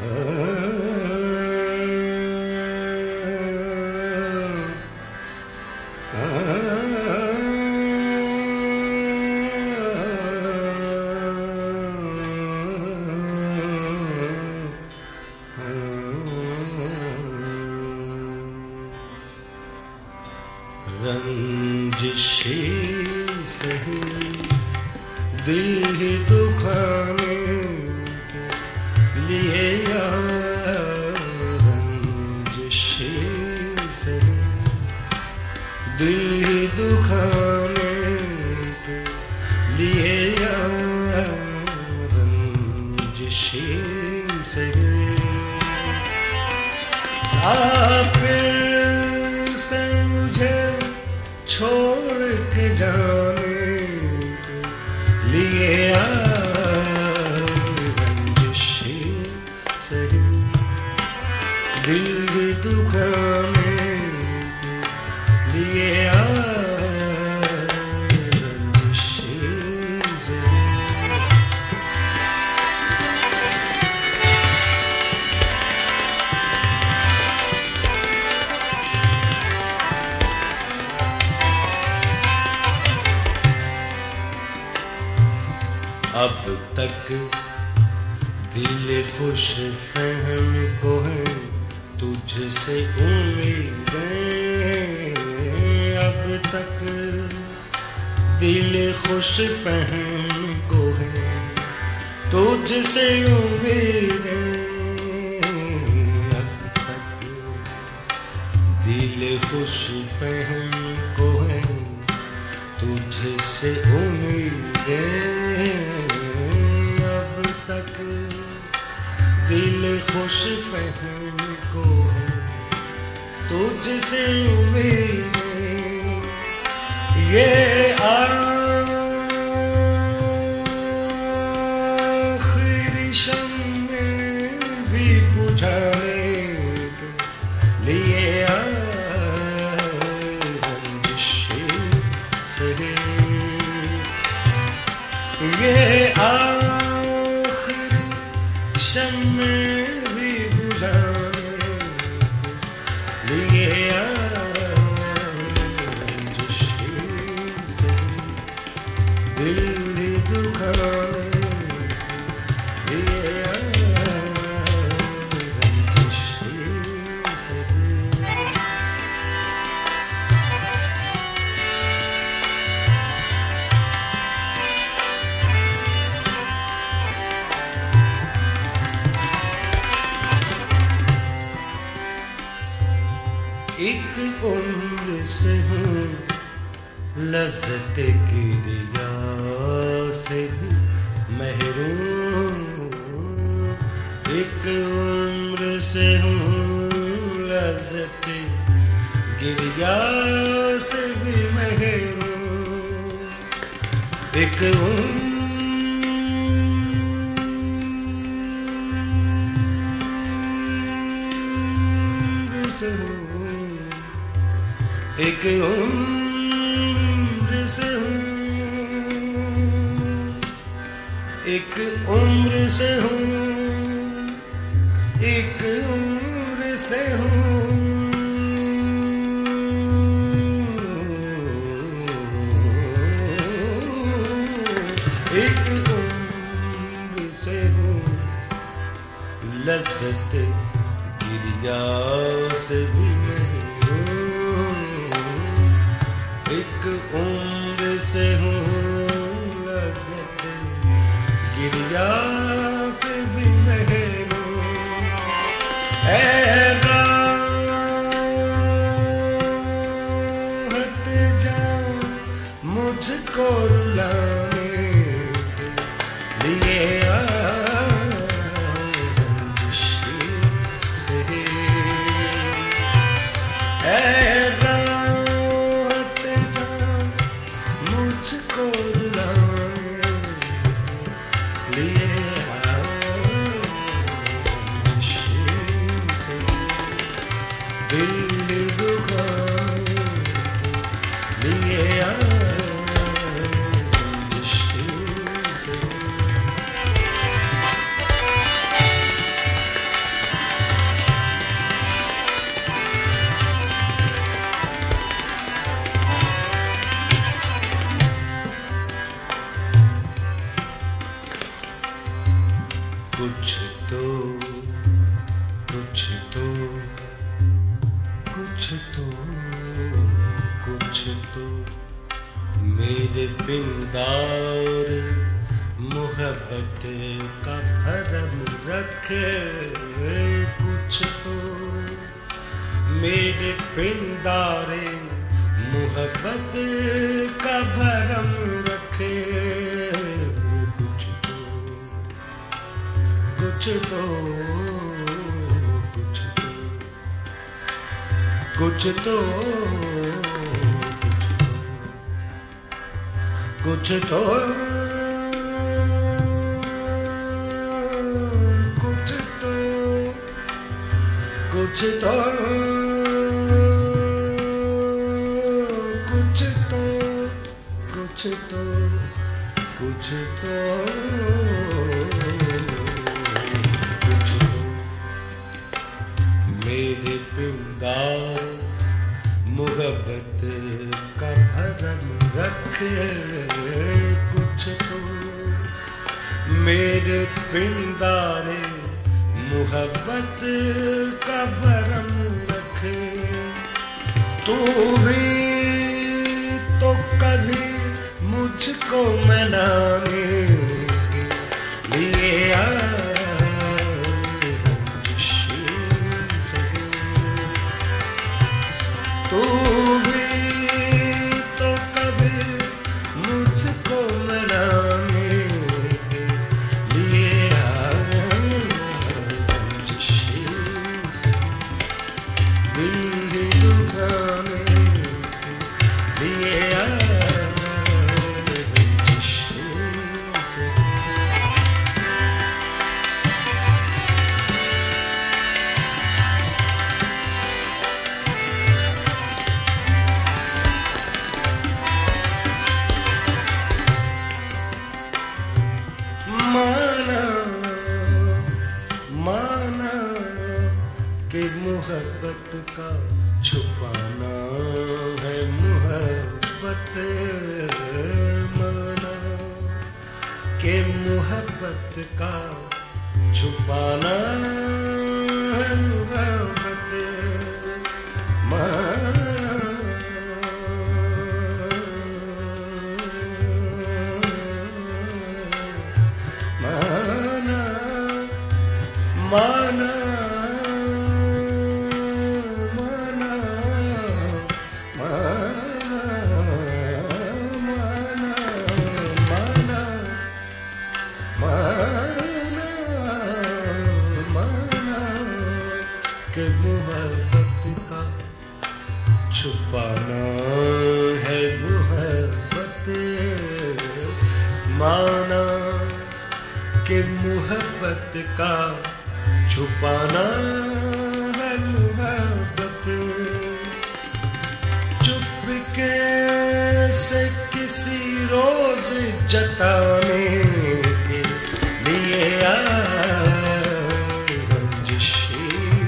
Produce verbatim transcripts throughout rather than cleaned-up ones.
रंजिशे सही दिल ही दुखाने के लिए यार, रंजिशे सही दिल ही दुखाने के लिए यार, रंजिशे सही आप से मुझे छोड़ के जाने के लिए यार, रंजिशे सही दिल ही दुखाने के लिए यार, रंजिशे सही। अब तक दिल खुश फहम को है तुझसे उम्मीदें, अब तक दिल खुश फहम को है तुझसे उम्मीदें, अब तक दिल खुश फहम को है तुझसे उम्मीदें, तक दिल खुश फहम को है तुझसे उम्मीदें, ये आखिरी शम्मे भी बुझाने के लिए यार, रंजिशे सही ये शम्मे भी बुझाने के लिए यार, रंजिशे सही दिल ही दुखाने के लिए यार, रंजिशे सही। एक उम्र से हूँ लज़्ज़त किरिया से भी महरूम, एक उम्र से हूँ लज़्ज़त किरिया से भी महरूम, एक उम्र से हूँ एक उम्र से हूँ, एक उम्र से हूँ, एक उम्र से हूँ, एक उम्र से हूँ लज़्ज़त गिरिया से भी एक उम्र से हूँ लज़्ज़त गिरिया से भी महरूम, ऐ राहत जाऊं मुझको रुलाने के लिए यार, रंजिशे सही तो कुछ तो कुछ तो कुछ तो मेरे पिंदार मोहब्बत का भरम रखे कुछ तो मेरे पिंदारे मोहब्बत का भरम रखे कुछ तो कुछ तो कुछ तो कुछ तो कुछ तो कुछ तो कुछ तो कुछ तो कुछ तो कुछ तो मेरे पिंदार मोहब्बत का भरम रखे कुछ तो मेरे पिंदारे मोहब्बत का भरम रखे तू भी तो कभी मुझको मनाने लिए आए तू भी तो कभी मुझको मनाने लिए आए दिल ही दुखाने लिए आए माना माना कि मोहब्बत का छुपाना है मोहब्बत माना कि मोहब्बत का छुपाना है मोहब्बत माना माना माना माना माना माना माना माना कि मोहब्बत का छुपाना है मोहब्बत माना कि मोहब्बत का छुपाना है मोहब्बत चुपके से किसी रोज जताने के लिए आए रंजिशी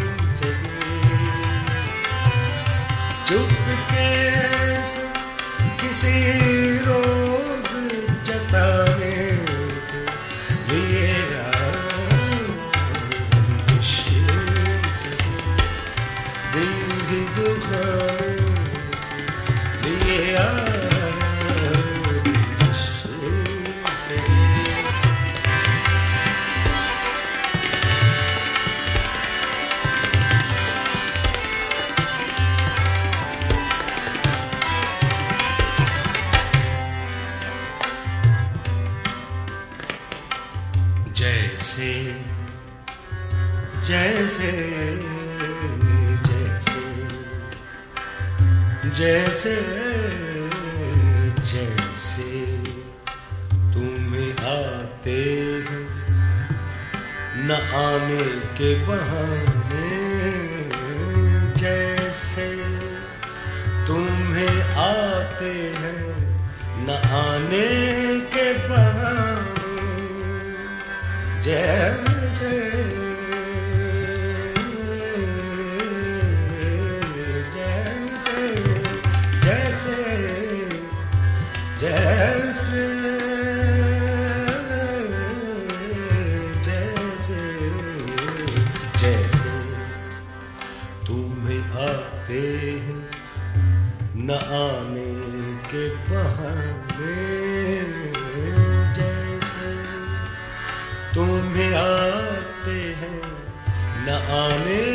चुपके से किसी रोज जताने के लिए जैसे जैसे जैसे जैसे तुम्हें आते हैं न आने के बहाने जैसे तुम्हें आते हैं न आने के बहाने जैसे जैसे जैसे आने के बहाने, जैसे तुम्हें आते हैं न आने